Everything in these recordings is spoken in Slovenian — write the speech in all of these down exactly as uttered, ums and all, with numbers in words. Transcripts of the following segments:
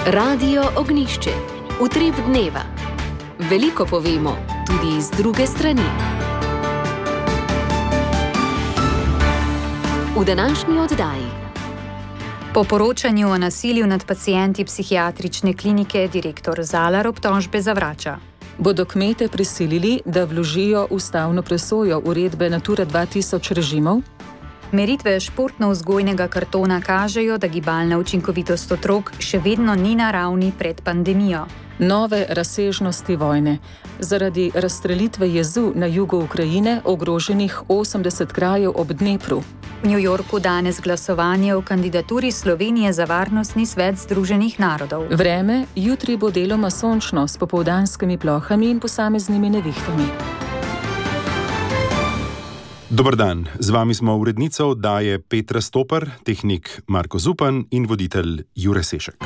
Radio Ognjišče. Utrip dneva. Veliko povemo, tudi iz druge strani. V današnji oddaji. Po poročanju o nasilju nad pacienti psihiatrične klinike direktor Zalar obtožbe zavrača. Bodo kmete prisilili, da vložijo ustavno presojo uredbe Natura dva tisoč režimov? Meritve športno-vzgojnega kartona kažejo, da gibalna učinkovitost otrok še vedno ni na ravni pred pandemijo. Nove razsežnosti vojne. Zaradi razstrelitve jezu na jugu Ukrajine ogroženih osemdeset krajev ob Dnepru. V New Yorku danes glasovanje o kandidaturi Slovenije za Varnostni svet Združenih narodov. Vreme, jutri bo deloma sončno s popoldanskimi plohami in posameznimi nevihtami. Dober dan, z vami smo urednica oddaje Petra Stopar, tehnik Marko Zupan in voditelj Jure Sešek.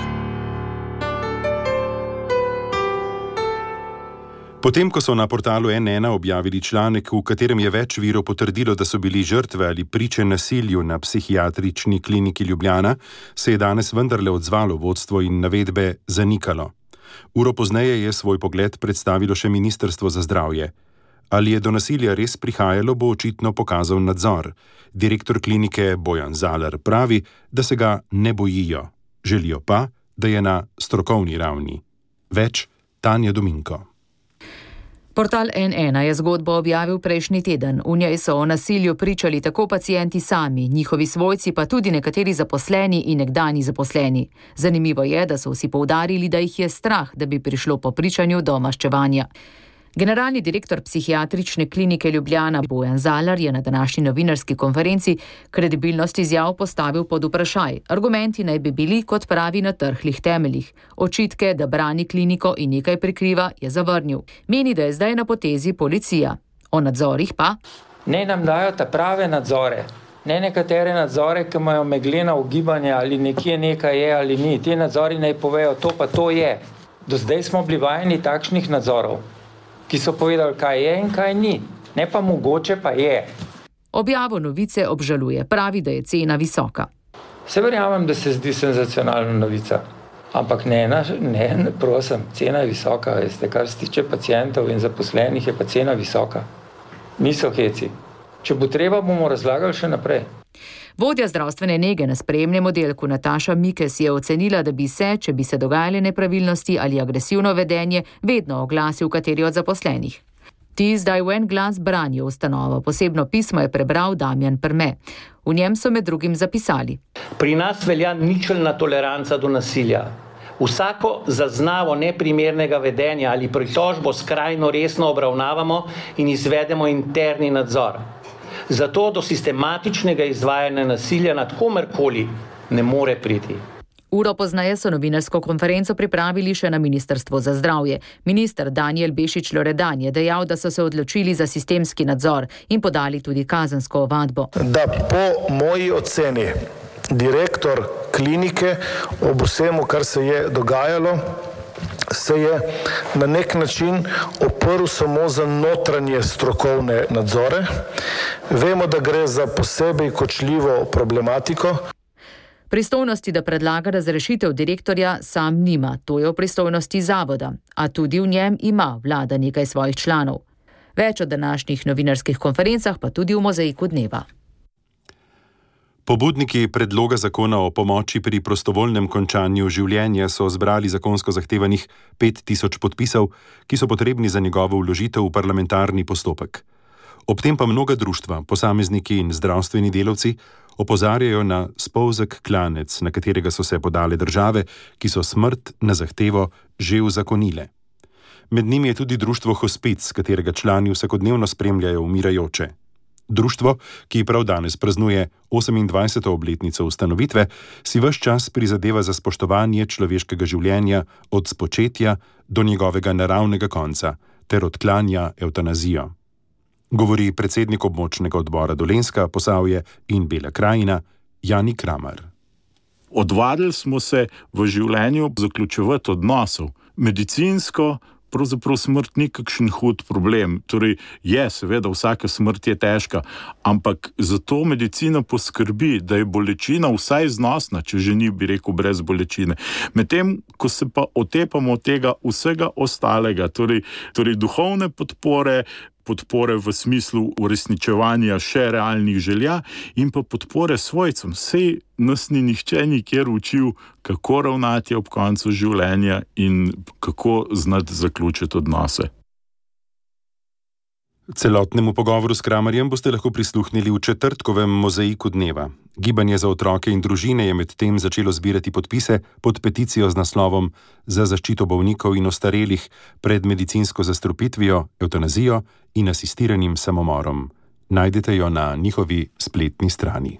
Potem, ko so na portalu en ena objavili članek, v katerem je več virov potrdilo, da so bili žrtve ali priče nasilju na psihiatrični kliniki Ljubljana, se je danes vendarle odzvalo vodstvo in navedbe zanikalo. Uro pozneje je svoj pogled predstavilo še Ministrstvo za zdravje. Ali je do nasilja res prihajalo, bo očitno pokazal nadzor. Direktor klinike Bojan Zalar pravi, da se ga ne bojijo. Želijo pa, da je na strokovni ravni. Več Tanja Dominko. Portal en ena je zgodbo objavil prejšnji teden. V njej so o nasilju pričali tako pacienti sami, njihovi svojci pa tudi nekateri zaposleni in nekdanji zaposleni. Zanimivo je, da so vsi poudarili, da jih je strah, da bi prišlo po pričanju do maščevanja. Generalni direktor psihiatrične klinike Ljubljana Bojan Zalar je na današnji novinarski konferenci kredibilnost izjav postavil pod vprašaj. Argumenti naj bi bili, kot pravi, na trhlih temeljih. Očitke, da brani kliniko in nekaj prikriva, je zavrnil. Meni, da je zdaj na potezi policija. O nadzorih pa? Ne nam dajo ta prave nadzore. Ne nekatere nadzore, ki imajo meglena ugibanja, ali nekje nekaj je ali ni. Ti nadzori naj povejo, to pa to je. Do zdaj smo bili vajeni takšnih nadzorov, ki so povedali, kaj je in kaj ni. Ne pa mogoče pa je. Objavo novice obžaluje, pravi, da je cena visoka. Se verjamem, da se zdi senzacionalna novica. Ampak ne, ne, ne, prosim, cena je visoka. Veste, kar se tiče pacientov in zaposlenih, je pa cena visoka. Niso heci. Če bo treba, bomo razlagali še naprej. Vodja zdravstvene nege na sprejemnem oddelku Nataša Mikes je ocenila, da bi se, če bi se dogajale nepravilnosti ali agresivno vedenje, vedno oglasil kateri od zaposlenih. Ti zdaj v en glas branijo ustanovo. Posebno pismo je prebral Damjan Prme. V njem so med drugim zapisali: Pri nas velja ničelna toleranca do nasilja. Vsako zaznavo neprimernega vedenja ali pritožbo skrajno resno obravnavamo in izvedemo interni nadzor. Zato do sistematičnega izvajanja nasilja nad komerkoli ne more priti. Uro pozneje so novinarsko konferenco pripravili še na Ministrstvu za zdravje. Minister Danijel Bešič Loredan je dejal, da so se odločili za sistemski nadzor in podali tudi kazensko ovadbo. Da po moji oceni direktor klinike ob vsemu, kar se je dogajalo, se je na nek način oprl samo za notranje strokovne nadzore. Vemo, da gre za posebej kočljivo problematiko. Pristojnosti, da predlaga razrešitev direktorja, sam nima. To je v pristojnosti zavoda, a tudi v njem ima vlada nekaj svojih članov. Več o današnjih novinarskih konferencah pa tudi v mozaiku dneva. Pobudniki predloga zakona o pomoči pri prostovoljnem končanju življenja so zbrali zakonsko zahtevanih pet tisoč podpisov, ki so potrebni za njegovo vložitev v parlamentarni postopek. Ob tem pa mnoga društva, posamezniki in zdravstveni delavci opozarjajo na spolzek klanec, na katerega so se podale države, ki so smrt na zahtevo že uzakonile. Med njimi je tudi društvo Hospic, katerega člani vsakodnevno spremljajo umirajoče. Društvo, ki prav danes praznuje osemindvajseto obletnico ustanovitve, si ves čas prizadeva za spoštovanje človeškega življenja od spočetja do njegovega naravnega konca ter odklanja evtanazijo. Govori predsednik območnega odbora Dolenjska, Posavje in Bela krajina Jani Kramar. Odvadili smo se v življenju zaključevati odnosov. Medicinsko pravzaprav smrt ni kakšen hud problem. Torej, je, seveda, vsaka smrt je težka, ampak zato medicina poskrbi, da je bolečina vsaj znosna, če že ni, bi rekel, brez bolečine. Medtem, ko se pa otepamo tega vsega ostalega, torej, torej duhovne podpore, podpore v smislu uresničevanja še realnih želja in pa podpore svojcem. Sej nas ni nihče nikjer učil, kako ravnati ob koncu življenja in kako znati zaključiti odnose. Celotnemu pogovoru s Kramarjem boste lahko prisluhnili v četrtkovem mozaiku dneva. Gibanje za otroke in družine je medtem začelo zbirati podpise pod peticijo z naslovom Za zaščito bolnikov in ostarelih pred medicinsko zastrupitvijo, evtanazijo in asistiranim samomorom. Najdete jo na njihovi spletni strani.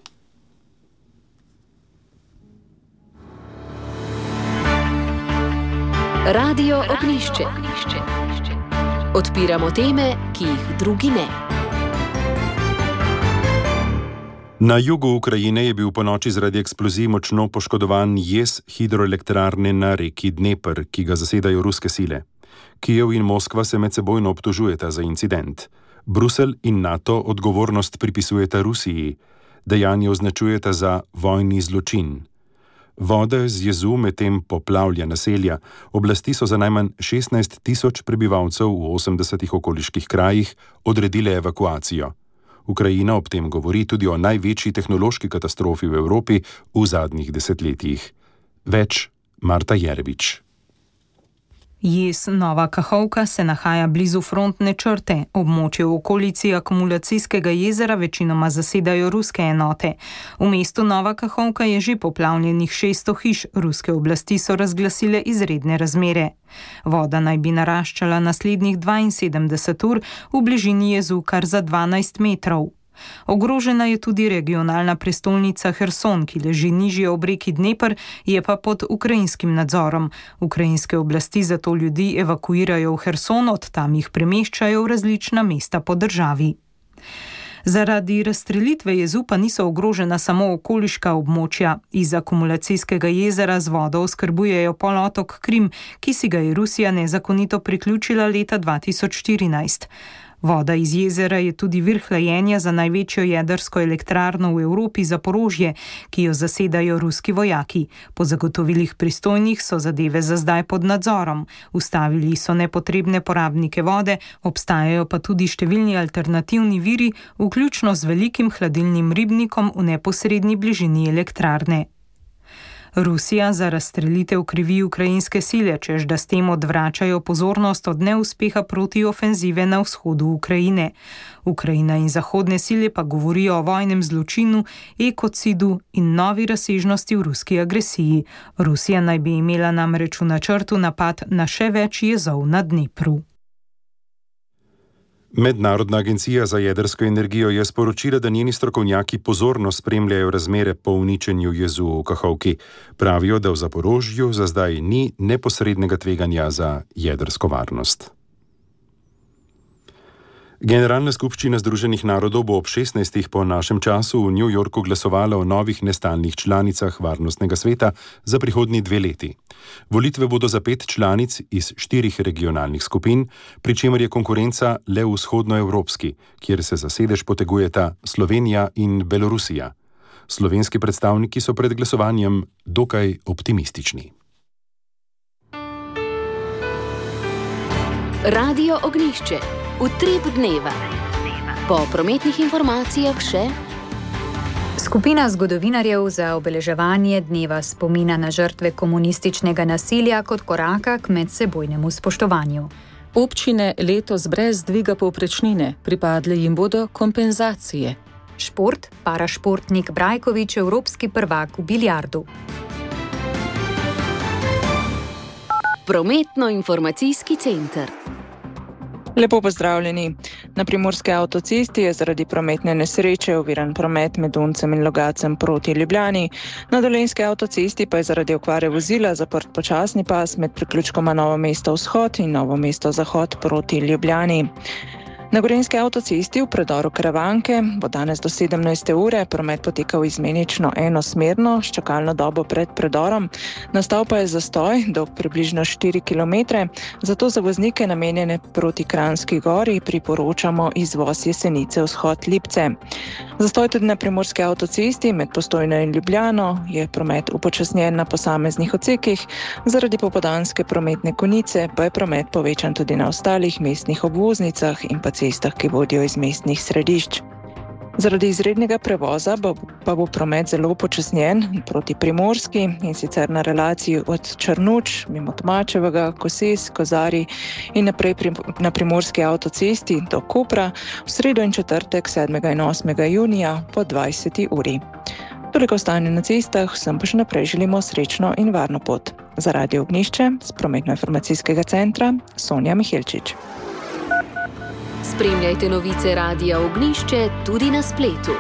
Radio Ognjišče. Odpiramo teme, ki jih drugi ne. Na jugu Ukrajine je bil po noči zaradi eksplozij močno poškodovan jez hidroelektrarne na reki Dnepr, ki ga zasedajo ruske sile. Kijev in Moskva se medsebojno obtožujeta za incident. Bruselj in NATO odgovornost pripisujeta Rusiji. Dejanje označujeta za vojni zločin. Voda z jezu medtem poplavlja naselja. Oblasti so za najmanj šestnajst tisoč prebivalcev v osemdesetih okoliških krajih odredile evakuacijo. Ukrajina ob tem govori tudi o največji tehnološki katastrofi v Evropi v zadnjih desetletjih. Več Marta Jerebič. Jez Nova Kahovka se nahaja blizu frontne črte. Območje v okolici akumulacijskega jezera večinoma zasedajo ruske enote. V mestu Nova Kahovka je že poplavljenih šeststo hiš. Ruske oblasti so razglasile izredne razmere. Voda naj bi naraščala naslednjih dvainsedemdeset ur, v bližini jezu kar za dvanajst metrov. Ogrožena je tudi regionalna prestolnica Herson, ki leži nižje ob reki Dnepr, je pa pod ukrajinskim nadzorom. Ukrajinske oblasti zato ljudi evakuirajo v Herson, od tam jih premeščajo v različna mesta po državi. Zaradi razstrelitve jezu pa niso ogrožena samo okoliška območja. Iz akumulacijskega jezera z vodo oskrbujejo polotok Krim, ki si ga je Rusija nezakonito priključila leta dva tisoč štirinajst. Voda iz jezera je tudi vir hlajenja za največjo jedrsko elektrarno v Evropi Zaporožje, ki jo zasedajo ruski vojaki. Po zagotovilih pristojnih so zadeve za zdaj pod nadzorom. Ustavili so nepotrebne porabnike vode, obstajajo pa tudi številni alternativni viri, vključno z velikim hladilnim ribnikom v neposredni bližini elektrarne. Rusija za razstrelitev krivi ukrajinske sile, čež da s tem odvračajo pozornost od neuspeha protiofenzive na vzhodu Ukrajine. Ukrajina in zahodne sile pa govorijo o vojnem zločinu, ekocidu in novi razsežnosti v ruski agresiji. Rusija naj bi imela namreč v načrtu napad na še več jezov na Dnepru. Mednarodna agencija za jedrsko energijo je sporočila, da njeni strokovnjaki pozorno spremljajo razmere po uničenju jezu v Kahovki. Pravijo, da v Zaporožju za zdaj ni neposrednega tveganja za jedrsko varnost. Generalna skupščina Združenih narodov bo ob šestnajstih po našem času v New Yorku glasovala o novih nestalnih članicah Varnostnega sveta za prihodnji dve leti. Volitve bodo za pet članic iz štirih regionalnih skupin, pri čemer je konkurenca le vzhodnoevropski, kjer se za sedež potegujeta Slovenija in Belorusija. Slovenski predstavniki so pred glasovanjem dokaj optimistični. Radio Ognjišče. Utrip dneva. Po prometnih informacijah še Skupina zgodovinarjev za obeleževanje dneva spomina na žrtve komunističnega nasilja kot koraka k medsebojnemu spoštovanju. Občine letos brez dviga povprečnine, pripadle jim bodo kompenzacije. Šport, parašportnik Brajkovič, evropski prvak v biljardu. Prometno-informacijski center. Lepo pozdravljeni. Na primorske avtocesti je zaradi prometne nesreče oviran promet med Uncem in Logacem proti Ljubljani. Na dolenjski avtocesti pa je zaradi okvare vozila zaprt počasni pas med priključkoma Novo mesto vzhod in Novo mesto zahod proti Ljubljani. Na Gorenjski avtocesti v predoru Karavanke bo danes do sedemnajste ure promet potekal izmenično enosmerno s čakalno dobo pred predorom. Nastal pa je zastoj dolg približno štiri kilometre, zato za voznike namenjene proti Kranjski gori priporočamo izvoz Jesenice vzhod Lipce. Zastoj tudi na Primorski avtocesti med Postojno in Ljubljano, je promet upočasnjen na posameznih odsekih, zaradi popoldanske prometne konice pa je promet povečan tudi na ostalih mestnih obvoznicah in pa cestah, ki vodijo iz mestnih središč. Zaradi izrednega prevoza pa bo promet zelo upočasnjen proti Primorski, in sicer na relaciji od Črnuč, mimo Tomačevega, Koses, Kozarij in naprej na Primorski avtocesti do Kopra v sredo in četrtek sedmega in osmega junija po dvajseti uri. Toliko stanje na cestah, vsem pa še naprej želimo srečno in varno pot. Za Radio Ognjišče z prometno-informacijskega centra Sonja Mihelčič. Spremljajte novice Radia Ognjišče tudi na spletu.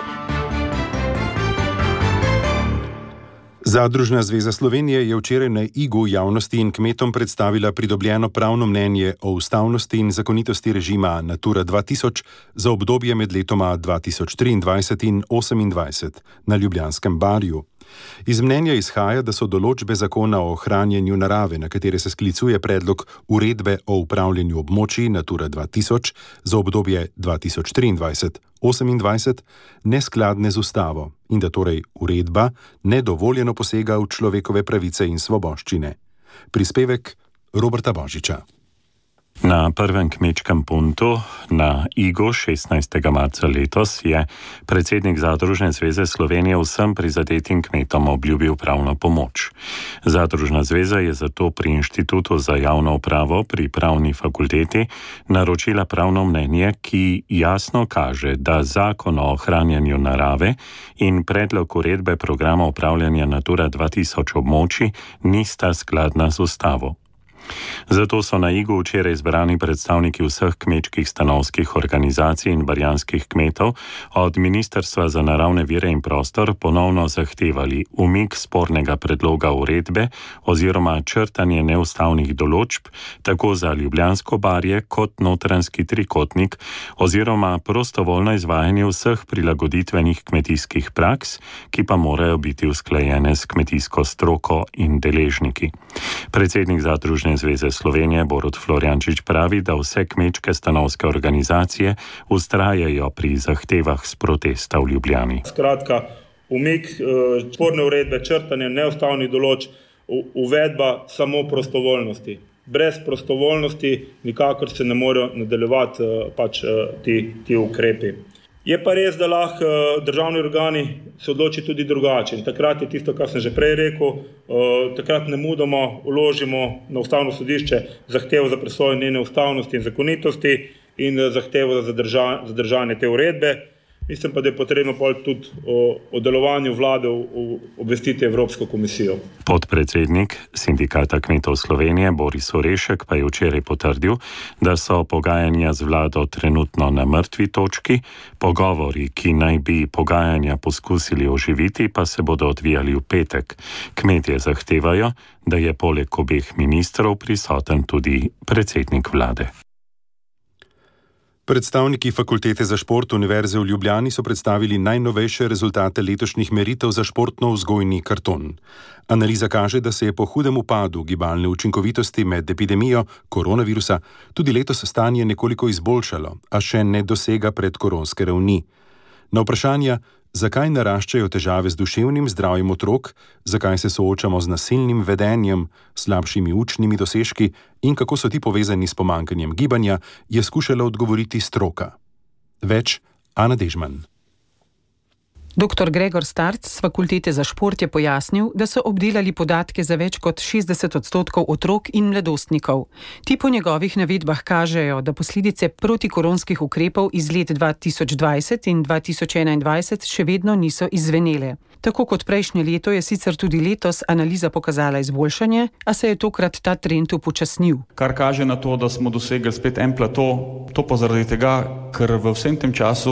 Zadružna zveza Slovenije je včeraj na Igu javnosti in kmetom predstavila pridobljeno pravno mnenje o ustavnosti in zakonitosti režima Natura dva tisoč za obdobje med letoma dva tisoč triindvajset in osemindvajset na Ljubljanskem barju. Iz mnenja izhaja, da so določbe zakona o ohranjanju narave, na katere se sklicuje predlog uredbe o upravljanju območij Natura dva tisoč za obdobje dva tisoč triindvajset do osemindvajset, neskladne z ustavo in da torej uredba nedovoljeno posega v človekove pravice in svoboščine. Prispevek Roberta Božiča. Na prvem kmečkem puntu na Igu šestnajstega marca letos je predsednik Zadružne zveze Slovenije vsem prizadetim kmetom obljubil pravno pomoč. Zadružna zveza je zato pri Inštitutu za javno upravo pri Pravni fakulteti naročila pravno mnenje, ki jasno kaže, da zakon o ohranjanju narave in predlog uredbe programa upravljanja Natura dva tisoč območij nista skladna z ustavo. Zato so na Igu včeraj izbrani predstavniki vseh kmečkih stanovskih organizacij in barjanskih kmetov od Ministrstva za naravne vire in prostor ponovno zahtevali umik spornega predloga uredbe oziroma črtanje neustavnih določb tako za Ljubljansko barje kot Notranjski trikotnik oziroma prostovoljno izvajanje vseh prilagoditvenih kmetijskih praks, ki pa morajo biti usklajene s kmetijsko stroko in deležniki. Predsednik Zadružne zveze Slovenije Borut Florjančič pravi, da vse kmečke stanovske organizacije vztrajajo pri zahtevah s protesta v Ljubljani. Skratka, umik sporne uredbe, črtanje neustavnih določb, uvedba samo prostovoljnosti. Brez prostovoljnosti nikakor se ne morejo nadaljevati pač ti, ti ukrepi. Je pa res, da lahko državni organi se odloči tudi drugače. In takrat je tisto, kar sem že prej rekel, takrat nemudoma vložimo na Ustavno sodišče zahtevo za presojo njene ustavnosti in zakonitosti in zahtevo za zadržanje te uredbe. Mislim pa, da je potrebno tudi o, o delovanju vlade obvestiti Evropsko komisijo. Podpredsednik Sindikata kmetov Slovenije Boris Orešek pa je včeraj potrdil, da so pogajanja z vlado trenutno na mrtvi točki, pogovori, ki naj bi pogajanja poskusili oživiti, pa se bodo odvijali v petek. Kmetje zahtevajo, da je poleg obeh ministrov prisoten tudi predsednik vlade. Predstavniki Fakultete za šport Univerze v Ljubljani so predstavili najnovejše rezultate letošnjih meritev za športno-vzgojni karton. Analiza kaže, da se je po hudem upadu gibalne učinkovitosti med epidemijo koronavirusa tudi letos stanje nekoliko izboljšalo, a še ne dosega predkoronske ravni. Na vprašanja, zakaj naraščajo težave z duševnim zdravjem otrok, zakaj se soočamo z nasilnim vedenjem, slabšimi učnimi dosežki in kako so ti povezani s pomanjkanjem gibanja, je skušala odgovoriti stroka. Več Ana Dežman. Doktor Gregor Starc z Fakultete za šport je pojasnil, da so obdelali podatke za več kot šestdeset odstotkov otrok in mladostnikov. Ti po njegovih navedbah kažejo, da posledice protikoronskih ukrepov iz let dva tisoč dvajset in dva tisoč enaindvajset še vedno niso izzvenele. Tako kot prejšnje leto je sicer tudi letos analiza pokazala izboljšanje, a se je tokrat ta trend upočasnil. Kar kaže na to, da smo dosegli spet en plato, to pa zaradi tega, ker v vsem tem času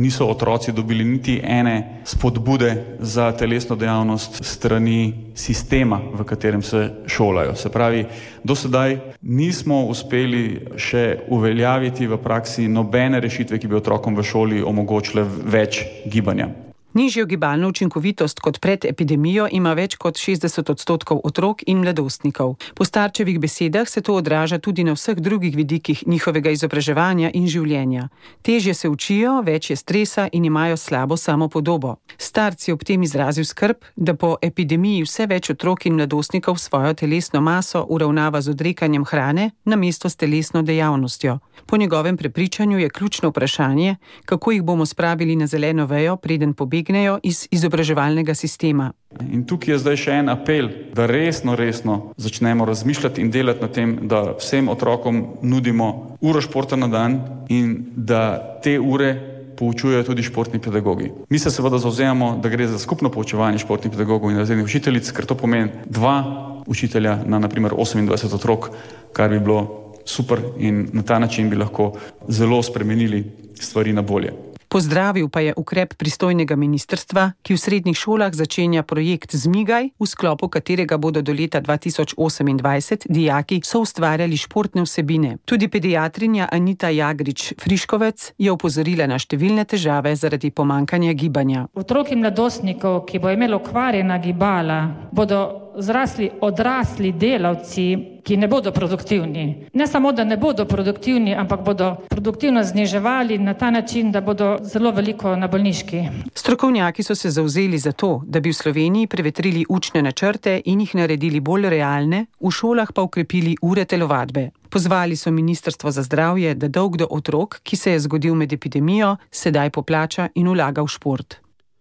niso otroci dobili niti ene spodbude za telesno dejavnost strani sistema, v katerem se šolajo. Se pravi, do sedaj nismo uspeli še uveljaviti v praksi nobene rešitve, ki bi otrokom v šoli omogočile več gibanja. Nižjo gibalno učinkovitost kot pred epidemijo ima več kot šestdeset odstotkov otrok in mladostnikov. Po Starčevih besedah se to odraža tudi na vseh drugih vidikih njihovega izobraževanja in življenja. Težje se učijo, več je stresa in imajo slabo samopodobo. Starc je ob tem izrazil skrb, da po epidemiji vse več otrok in mladostnikov svojo telesno maso uravnava z odrekanjem hrane namesto s telesno dejavnostjo. Po njegovem prepričanju je ključno vprašanje, kako jih bomo spravili na zeleno vejo, preden pobegnejo iz izobraževalnega sistema. In tukaj je zdaj še en apel, da resno, resno začnemo razmišljati in delati na tem, da vsem otrokom nudimo uro športa na dan in da te ure poučujejo tudi športni pedagogi. Mi se seveda zavzemamo, da gre za skupno poučevanje športnih pedagogov in razrednih učiteljic, ker to pomeni dva učitelja na naprimer osemindvajset otrok, kar bi bilo super in na ta način bi lahko zelo spremenili stvari na bolje. Pozdravil pa je ukrep pristojnega ministrstva, ki v srednjih šolah začenja projekt Zmigaj, v sklopu katerega bodo do leta dva tisoč osemindvajset dijaki soustvarjali športne vsebine. Tudi pediatrinja Anita Jagrič-Friškovec je opozorila na številne težave zaradi pomankanja gibanja. Otrok in mladostnikov, ki bo imeli okvarjena gibala, bodo zrasli odrasli delavci, ki ne bodo produktivni. Ne samo, da ne bodo produktivni, ampak bodo produktivno zniževali na ta način, da bodo zelo veliko na bolniški. Strokovnjaki so se zavzeli za to, da bi v Sloveniji prevetrili učne načrte in jih naredili bolj realne, v šolah pa ukrepili ure telovadbe. Pozvali so Ministrstvo za zdravje, da dolg do otrok, ki se je zgodil med epidemijo, sedaj poplača in vlaga v šport.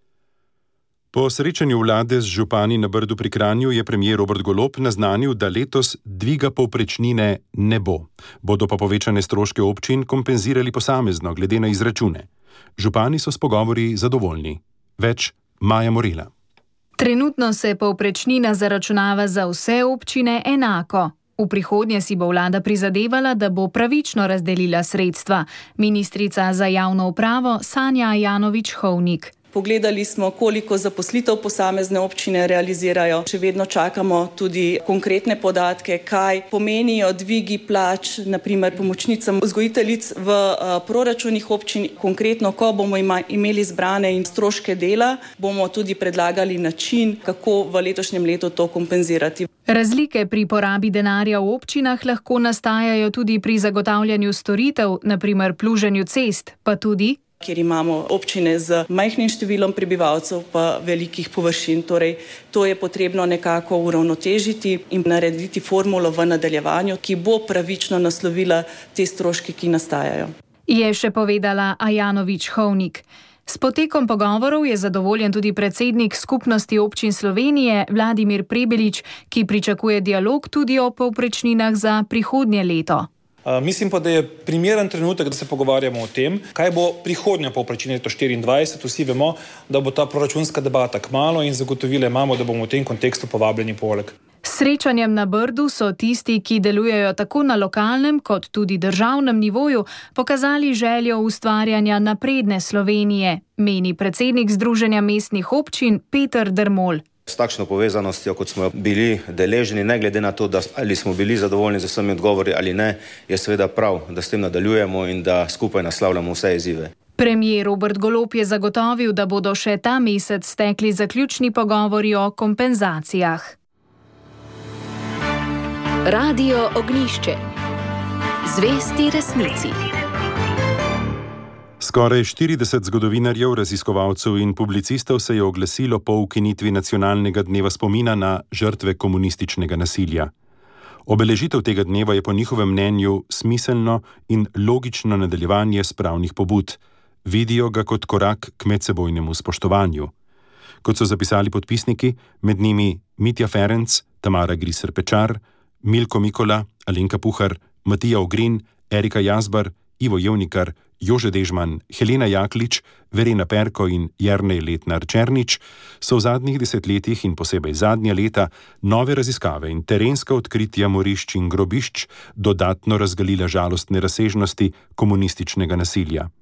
Po srečanju vlade z župani na Brdu pri Kranju je premier Robert Golob naznanil, da letos dviga povprečnine ne bo. Bodo pa povečane stroške občin kompenzirali posamezno, glede na izračune. Župani so s pogovori zadovoljni. Več Maja Morela. Trenutno se povprečnina zaračunava za vse občine enako. V prihodnje si bo vlada prizadevala, da bo pravično razdelila sredstva. Ministrica za javno upravo Sanja Ajanović-Hovnik. Pogledali smo, koliko zaposlitev posamezne občine realizirajo. Še vedno čakamo tudi konkretne podatke, kaj pomenijo dvigi plač, naprimer pomočnicam vzgojiteljic v proračunih občin. Konkretno, ko bomo imeli zbrane in stroške dela, bomo tudi predlagali način, kako v letošnjem letu to kompenzirati. Razlike pri porabi denarja v občinah lahko nastajajo tudi pri zagotavljanju storitev, naprimer pluženju cest, pa tudi kjer imamo občine z majhnim številom prebivalcev pa velikih površin. Torej, to je potrebno nekako uravnotežiti in narediti formulo v nadaljevanju, ki bo pravično naslovila te stroške, ki nastajajo. Je še povedala Ajanović-Hovnik. S potekom pogovorov je zadovoljen tudi predsednik Skupnosti občin Slovenije Vladimir Prebelič, ki pričakuje dialog tudi o povprečninah za prihodnje leto. Uh, mislim pa, da je primeren trenutek, da se pogovarjamo o tem, kaj bo prihodnja povprečnina leto štiriindvajset. Vsi vemo, da bo ta proračunska debata kmalu in zagotovile imamo, da bomo v tem kontekstu povabljeni poleg. S srečanjem na Brdu so tisti, ki delujejo tako na lokalnem kot tudi državnem nivoju, pokazali željo ustvarjanja napredne Slovenije, meni predsednik Združenja mestnih občin Peter Dermol. S takšno povezanostjo, kot smo bili deležni, ne glede na to, da ali smo bili zadovoljni z vsemi odgovori ali ne, je seveda prav, da s tem nadaljujemo in da skupaj naslavljamo vse izzive. Premier Robert Golob je zagotovil, da bodo še ta mesec stekli zaključni pogovori o kompenzacijah. Radio Ognjišče. Zvesti resnici. Skoraj štirideset zgodovinarjev, raziskovalcev in publicistov se je oglasilo po ukinitvi nacionalnega dneva spomina na žrtve komunističnega nasilja. Obeležitev tega dneva je po njihovem mnenju smiselno in logično nadaljevanje spravnih pobud. Vidijo ga kot korak k medsebojnemu spoštovanju. Kot so zapisali podpisniki, med njimi Mitja Ferenc, Tamara Griser Pečar, Milko Mikola, Alenka Puhar, Matija Ogrin, Erika Jazbar, Ivo Jevnikar, Jože Dežman, Helena Jaklič, Verena Perko in Jernej Letnar Černič, so v zadnjih desetletjih in posebej zadnja leta nove raziskave in terenska odkritja morišč in grobišč dodatno razgalila žalostne razsežnosti komunističnega nasilja.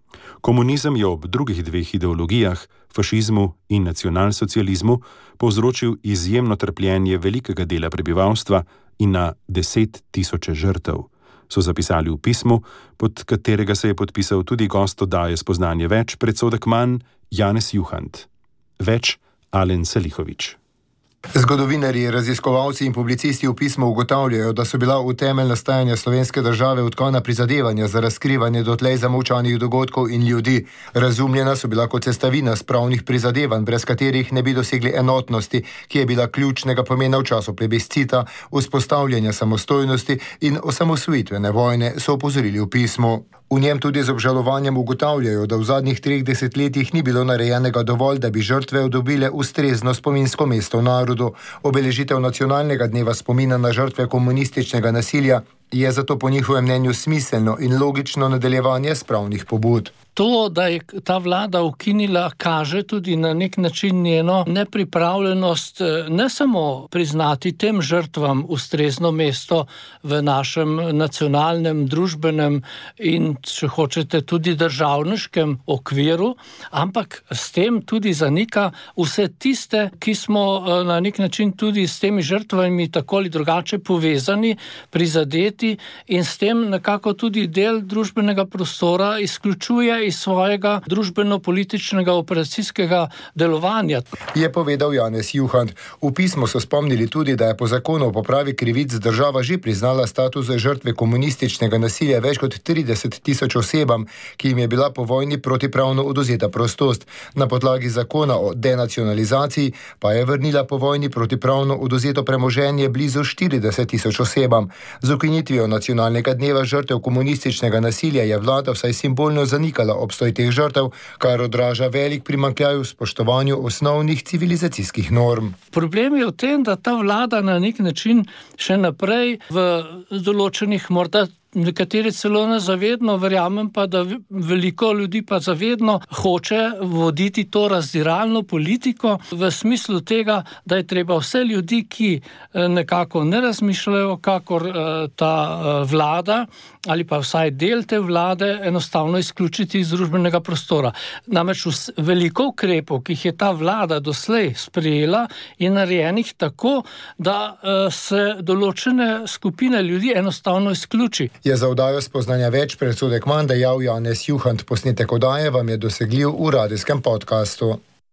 Komunizem je ob drugih dveh ideologijah, fašizmu in nacionalsocializmu, povzročil izjemno trpljenje velikega dela prebivalstva in na deset tisoče žrtev, so zapisali v pismu, pod katerega se je podpisal tudi gost oddaje Spoznanje več, predsodek manj Janez Juhant. Več Alen Salihovič. Zgodovinarji, raziskovalci in publicisti v pismu ugotavljajo, da so bila v temelj nastajanja slovenske države utkana prizadevanja za razkrivanje dotlej zamolčanih dogodkov in ljudi. Razumljena so bila kot sestavina spravnih prizadevanj, brez katerih ne bi dosegli enotnosti, ki je bila ključnega pomena v času plebiscita, vzpostavljanja samostojnosti in osamosvojitvene vojne, so opozorili v pismu. V njem tudi z obžalovanjem ugotavljajo, da v zadnjih treh desetletjih ni bilo narejenega dovolj, da bi žrtve dobile ustrezno spominsko mesto v narodu. Obeležitev nacionalnega dneva spomina na žrtve komunističnega nasilja je zato po njihovem mnenju smiselno in logično nadaljevanje spravnih pobud. To, da je ta vlada ukinila, kaže tudi na nek način njeno nepripravljenost ne samo priznati tem žrtvam ustrezno mesto v našem nacionalnem, družbenem in, če hočete, tudi državniškem okviru, ampak s tem tudi zanika vse tiste, ki smo na nek način tudi s temi žrtvami tako ali drugače povezani, prizadeti in s tem nekako tudi del družbenega prostora izključuje iz svojega družbeno-političnega operacijskega delovanja. Je povedal Janez Juhant. V pismu so spomnili tudi, da je po zakonu o popravi krivic država že priznala status žrtve komunističnega nasilja več kot trideset tisoč osebam, ki jim je bila po vojni protipravno odvzeta prostost. Na podlagi zakona o denacionalizaciji pa je vrnila po vojni protipravno odvzeto premoženje blizu štirideset tisoč osebam. Z ukinitvijo nacionalnega dneva žrtev komunističnega nasilja je vlada vsaj simbolno zanikala obstoj teh žrtev, kar odraža velik primanjkljaj v spoštovanju osnovnih civilizacijskih norm. Problem je v tem, da ta vlada na nek način še naprej v določenih morda nekateri celo nezavedno, verjamem pa, da veliko ljudi pa zavedno hoče voditi to razdiralno politiko v smislu tega, da je treba vse ljudi, ki nekako ne razmišljajo, kakor ta vlada ali pa vsaj del te vlade, enostavno izključiti iz družbenega prostora. Namreč veliko ukrepov, ki jih je ta vlada doslej sprejela, je narejenih tako, da se določene skupine ljudi enostavno izključi. Je za oddajo Spoznanja več predsodek manj dejal Janez Juhant. Posnetek oddaje vam je dosegljiv v radijskem podkastu.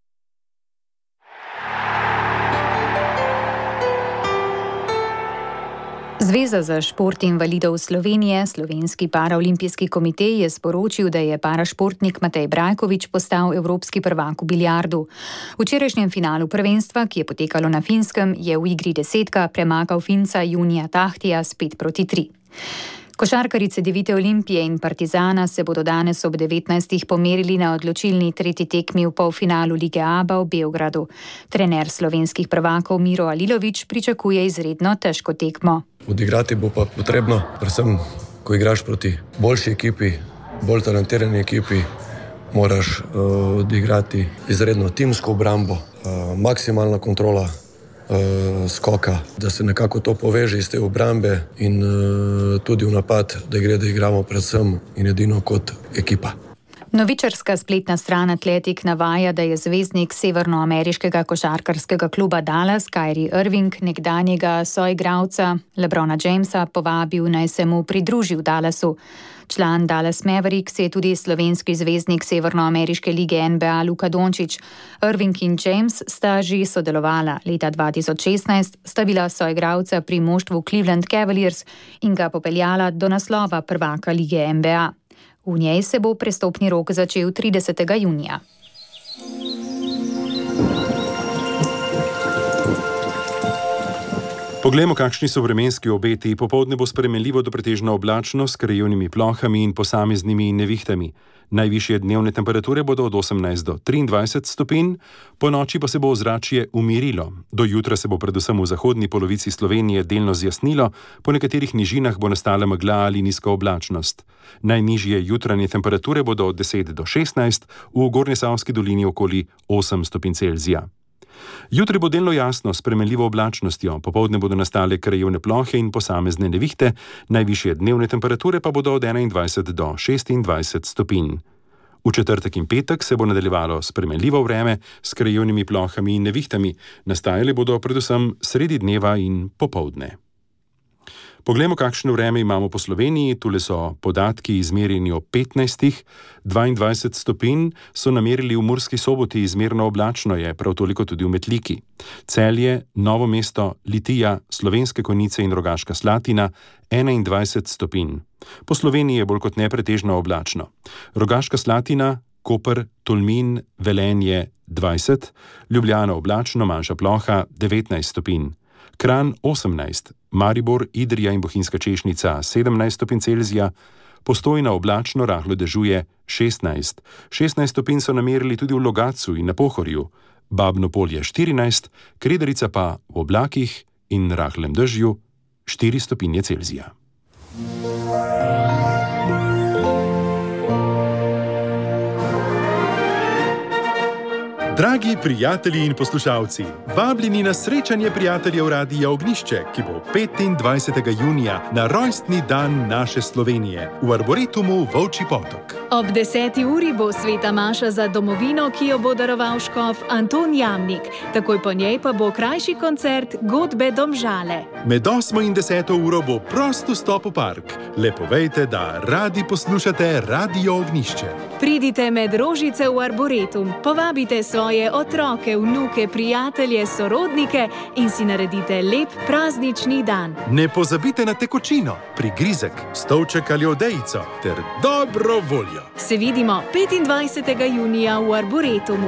Zveza za šport invalidov Slovenije, Slovenski paraolimpijski komitej, je sporočil, da je parašportnik Matej Brajkovič postal evropski prvak v biljardu. V včerajšnjem finalu prvenstva, ki je potekalo na Finskem, je v igri desetka premagal Finca Junija Tahtija s pet proti tri. Košarkarice Devite Olimpije in Partizana se bodo danes ob devetnajstih pomerili na odločilni tretji tekmi v polfinalu Lige Aba v Beogradu. Trener slovenskih prvakov Miro Alilović pričakuje izredno težko tekmo. Odigrati bo pa potrebno, predvsem, ko igraš proti boljši ekipi, bolj talentirani ekipi, moraš uh, odigrati izredno timsko obrambo, uh, maksimalna kontrola uh, skoka, da se nekako to poveže iz te obrambe in uh, tudi v napad, da gre, da igramo predvsem in edino kot ekipa. Novičarska spletna stran Atletik navaja, da je zvezdnik severnoameriškega košarkarskega kluba Dallas Kyrie Irving nekdanjega soigralca LeBrona Jamesa povabil, naj se mu pridruži v Dallasu. Član Dallas Mavericks je tudi slovenski zvezdnik severnoameriške lige N B A Luka Dončić. Irving in James sta že sodelovala. Leta dva tisoč šestnajst sta bila soigralca pri moštvu Cleveland Cavaliers in ga popeljala do naslova prvaka lige N B A. V njej se bo prestopni rok začel tridesetega junija. Poglejmo, kakšni so vremenski obeti. Popoldne bo spremenljivo do pretežno oblačno s krajevnimi plohami in posameznimi nevihtami. Najvišje dnevne temperature bodo od osemnajst do triindvajset stopinj, po noči pa se bo ozračje umirilo. Do jutra se bo predvsem v zahodni polovici Slovenije delno zjasnilo, po nekaterih nižinah bo nastala megla ali nizka oblačnost. Najnižje jutranje temperature bodo od deset do šestnajst, v Gornjesavski dolini okoli osem stopinj Celzija. Jutri bo delno jasno s spremenljivo oblačnostjo, popoldne bodo nastale krajevne plohe in posamezne nevihte, najvišje dnevne temperature pa bodo od enaindvajset do šestindvajset stopinj. V četrtek in petek se bo nadaljevalo spremenljivo vreme s krajevnimi plohami in nevihtami. Nastajali bodo predvsem sredi dneva in popoldne. Poglejmo, kakšno vreme imamo po Sloveniji. Tule so podatki izmerjeni o petnajstih, dvaindvajset stopinj so namerili v Murski Soboti, izmerno oblačno je, prav toliko tudi v Metliki. Celje, Novo mesto, Litija, Slovenske Konjice in Rogaška Slatina, enaindvajset stopinj. Po Sloveniji je bolj kot ne pretežno oblačno. Rogaška Slatina, Koper, Tolmin, Velenje dvajset, Ljubljana oblačno, manjša ploha devetnajst stopinj. Kranj osemnajst, Maribor, Idrija in Bohinjska Češnica sedemnajst stopinj Celzija, Postojna oblačno, rahlo dežuje šestnajst. šestnajst stopinj so namerili tudi v Logatcu in na Pohorju, Babno Polje štirinajst, Kredarica pa v oblakih in rahlem dežju štiri stopinje Celzija. Dragi prijatelji in poslušalci, vabljeni na srečanje prijateljev Radia Ognjišče, ki bo petindvajsetega junija na rojstni dan naše Slovenije v Arboretumu Volčji Potok. Ob deseti uri bo sveta maša za domovino, ki jo bo daroval škof Anton Jamnik. Takoj po njej pa bo krajši koncert Godbe Domžale. Med osmo in deseto uro bo prost vstop v park. Le povejte, da radi poslušate Radio Ognjišče. Pridite med rožice v Arboretum, povabite svoje otroke, vnuke, prijatelje, sorodnike in si naredite lep praznični dan. Ne pozabite na tekočino, prigrizek, stolček ali odejico ter dobro voljo. Se vidimo petindvajsetega junija v Arboretumu.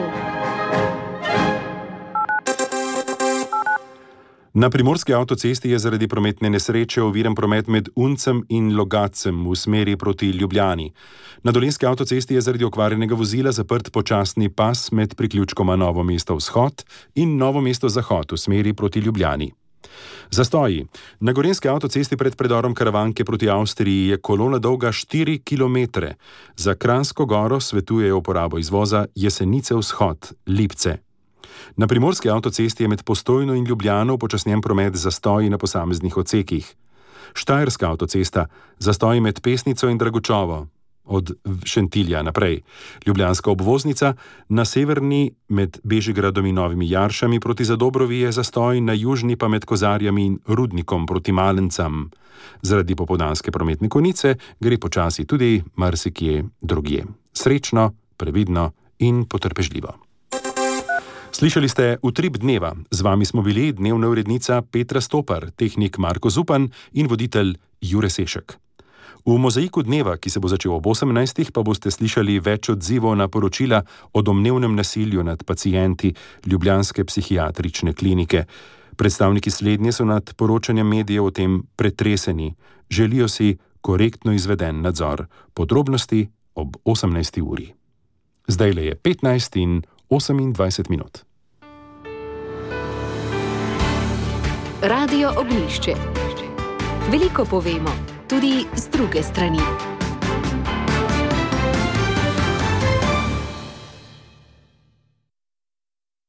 Na primorski avtocesti je zaradi prometne nesreče oviran promet med Uncem in Logatcem v smeri proti Ljubljani. Na dolenjski avtocesti je zaradi okvarjenega vozila zaprt počasni pas med priključkoma Novo mesto vzhod in Novo mesto zahod v smeri proti Ljubljani. Zastoji. Na gorenjski avtocesti pred predorom Karavanke proti Avstriji je kolona dolga štiri kilometre. Za Kranjsko goro svetujejo uporabo izvoza Jesenice vzhod, Lipce. Na primorski avtocesti je med Postojno in Ljubljano upočasnjen promet z zastoji na posameznih odsekih. Štajerska avtocesta, zastoji med Pesnico in Dragočovo, od Šentilja naprej. Ljubljanska obvoznica, na severni med Bežigradom in Novimi Jaršami proti Zadobrovi je zastoj, na južni pa med Kozarjami in Rudnikom proti Malencam. Zaradi popoldanske prometne konice gre počasi tudi marsikje drugje. Srečno, previdno in potrpežljivo. Slišali ste Utrip dneva. Z vami smo bili dnevna urednica Petra Stopar, tehnik Marko Zupan in voditelj Jure Sešek. V mozaiku dneva, ki se bo začel ob osemnajstih, pa boste slišali več odzivov na poročila o domnevnem nasilju nad pacienti ljubljanske psihiatrične klinike. Predstavniki slednje so nad poročanjem medijev o tem pretreseni. Želijo si korektno izveden nadzor. Podrobnosti ob osemnajsti uri. Zdajle je petnajst in osemindvajset minut. Radio Ognjišče. Veliko povemo, tudi z druge strani.